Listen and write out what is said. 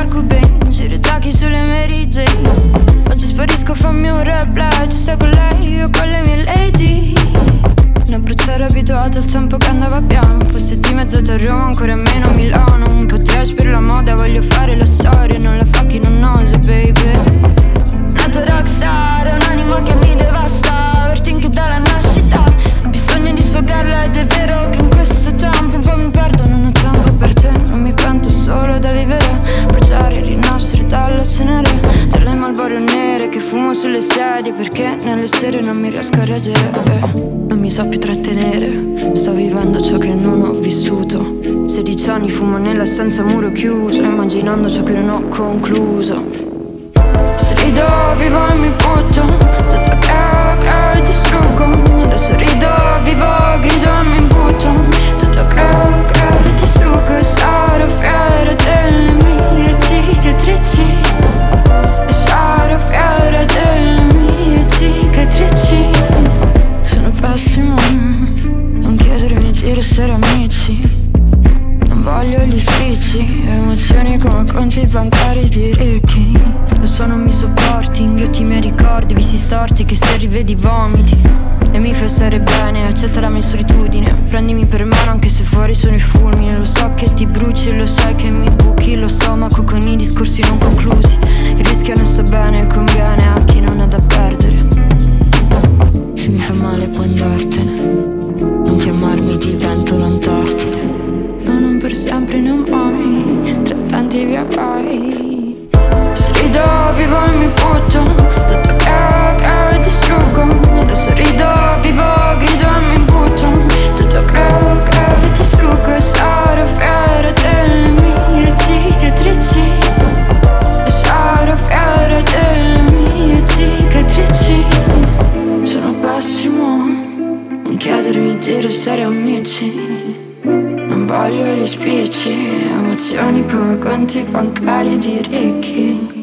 Marco Ben, giro i tacchi sulle Mary Jane. Oggi sparisco, fammi un replay. Tu stai con lei, io con le mie lady. Una bruciare abituata al tempo che andava piano. Poi settimezzata a Roma, ancora meno a Milano. Un po' trash per la moda, voglio fare la storia. Non la fa chi non osa, baby. Nata rockstar, un'anima che mi devasta. Overthinking dalla nascita, ho bisogno di sfogarla. Ed è vero che in questo tempo un po' mi perdo. Non ho tempo per te, non mi pento solo da vivere. Bruciare, rinascere dalla cenere. Delle Marlboro nere che fumo sulle sedie. Perché nelle sere non mi riesco a reggere. Non mi so più trattenere, sto vivendo ciò che non ho vissuto. 16 anni fumo nella stanza, muro chiuso, immaginando ciò che non ho concluso. Se rido, vivo e mi butto, tutto creo e distruggo. Adesso rido, vivo, grigio e mi butto, tutto creo e distruggo. E sarò fiera delle mie cicatrici. E sarò fiera delle mie cicatrici. Sono pessimo, non chiedermi di restare amici. Non voglio gli spicci, emozioni come conti bancari di ricchi. Lo so, non mi sopporti, inghiotti i miei ricordi, visti storti che se rivedi vomiti. E mi fai stare bene, accetta la mia solitudine. Prendimi per mano anche se fuori sono i fulmini. Lo so che ti bruci, lo sai che mi buchi lo stomaco con i discorsi non conclusi. Il rischio non sta bene, conviene a chi non ha da perdere. Se mi fa male puoi andartene, non chiamarmi, divento l'Antartide. No, non per sempre, non mai, tra tanti via vai. Se rido, vivo e mi butto, tutto creo e distruggo. Adesso rido, vivo, grigio e mi butto, tutto creo e distruggo. E sarò fiera delle mie cicatrici. E sarò fiera delle mie cicatrici. Sono pessimo, non chiedermi di restare amici. Non voglio gli spicci, emozioni come conti bancari di ricchi.